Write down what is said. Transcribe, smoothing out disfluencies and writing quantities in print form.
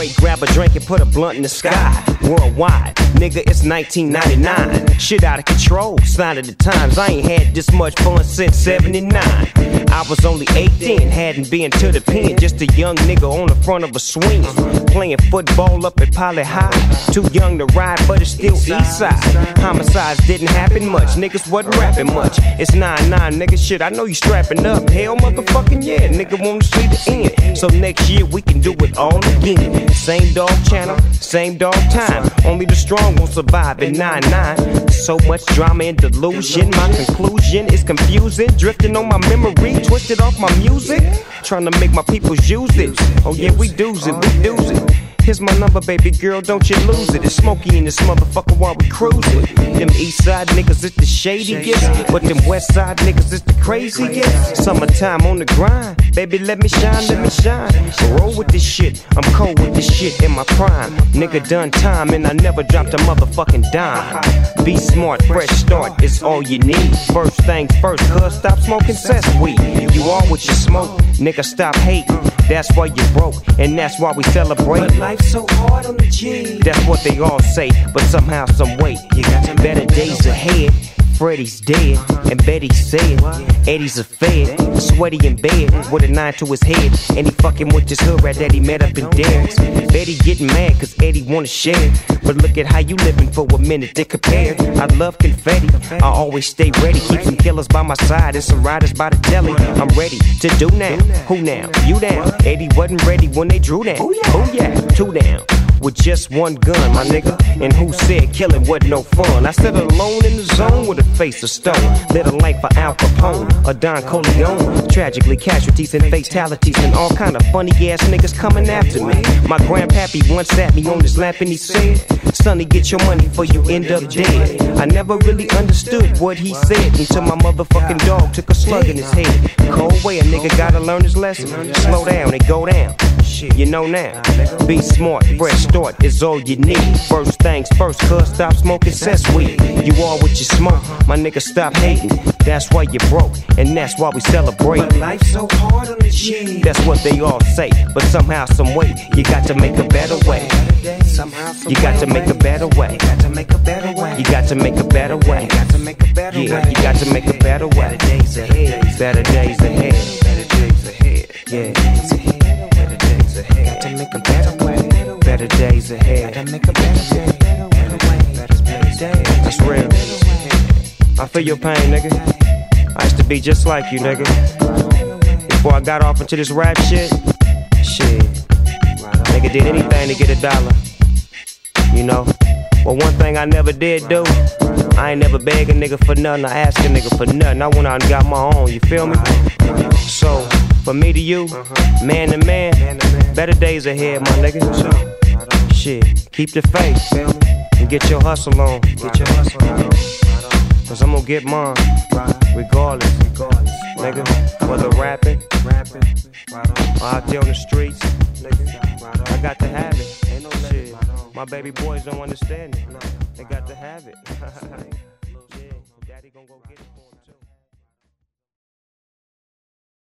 joint, grab a drink and put a blunt in the sky. Worldwide, nigga, it's 1999. Shit out of control, sign of the times. I ain't had this much fun since 79. I was only 18, hadn't been to the pen. Just a young nigga on the front of a swing, playing football up at Poly High. Too young to ride, but it's still east side. Homicides didn't happen much, niggas wasn't rapping much. It's 9-9, nigga, shit, I know you strapping up. Hell motherfucking yeah, nigga wanna see the end. So next year we can do it all again. Same dog channel, same dog time. Only the strong won't survive in 9-9. So much drama and delusion. My conclusion is confusing. Drifting on my memory, twisted off my music. Trying to make my peoples use it. Oh yeah, we do's it, we do's it. Here's my number, baby girl, don't you lose it. It's Smokey in this motherfucker while we cruising. Them east side niggas is the shadiest, but them west side niggas is the craziest. Summertime on the grind, baby, let me shine, let me shine. Roll with this shit, I'm cold with this shit in my prime. Nigga done time and I never dropped a motherfucking dime. Be smart, fresh start is all you need. First things first, cuz stop smoking cess weed. You are what you smoke, nigga stop hating. That's why you broke, and that's why we celebrate. Life's so hard on the G. That's what they all say, but somehow, some way, you got some better days ahead. Freddie's dead, and Betty said Eddie's a fed, sweaty in bed with a 9 to his head, and he fucking with this hood rat that he met up in Derrick's. Betty getting mad cause Eddie wanna share, but look at how you living for a minute to compare. I love confetti, I always stay ready, keep some killers by my side and some riders by the telly. I'm ready to do now, who now? You down? Eddie wasn't ready when they drew down. Oh yeah, 2 down. With just one gun, my nigga. And who said killing wasn't no fun? I stood alone in the zone with a face of stone. Lived a life for Al Capone or Don Corleone. Tragically, casualties and fatalities and all kind of funny ass niggas coming after me. My grandpappy once sat me on his lap and he said, "Sonny, get your money before you end up dead." I never really understood what he said until my motherfucking dog took a slug in his head. Cold way, a nigga gotta learn his lesson. Slow down and go down. You know now, be smart, fresh start is all you need. First things first, cuz stop smoking cess weed. You are what you smoke, my nigga stop hating. That's why you broke, and that's why we celebrate. But life's so hard on the G. That's what they all say, but somehow, some way, you got to make a better way. You got to make a better way. You got to make a better way. You got to make a better way. You got to make a better way. Yeah, you got to make a better way. Better days ahead. Better days ahead. Better days ahead. Yeah. Got to make a better way. Better days ahead. Got to make a better way. Better days. That's real. I feel your pain, nigga. I used to be just like you, nigga. Before I got off into this rap shit, nigga did anything to get a dollar. You know? But one thing I never did do, I ain't never beg a nigga for nothing or ask a nigga for nothing. I went out and got my own, you feel me? So, from me to you, man to man, better days ahead, my nigga. Shit, keep the faith, and get your hustle on. Get your hustle on. Cause I'm gonna get mine, regardless, nigga. Whether rapping, or out there on the streets, nigga, I got to have it. Shit, my baby boys don't understand it. They got to have it. Yeah, daddy gonna go get it.